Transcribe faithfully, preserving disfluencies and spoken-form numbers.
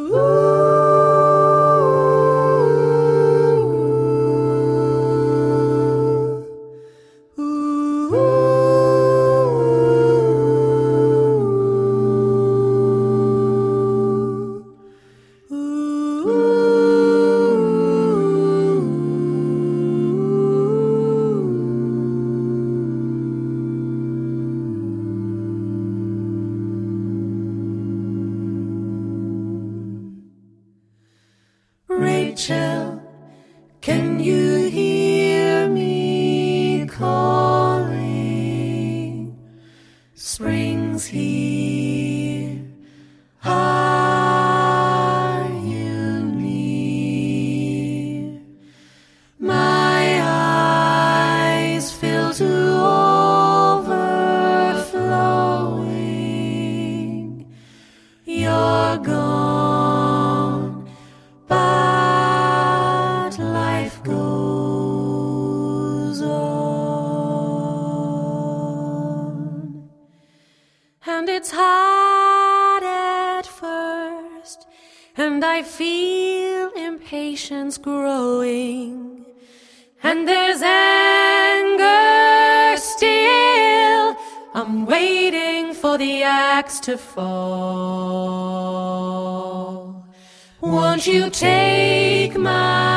Rachel, can you hear me calling? Spring's here. Are you near? My eyes fill to overflowing. You're gone, but life goes on. And it's hard at first, and I feel impatience growing, and there's anger still. I'm waiting for the axe to fall. Won't you take my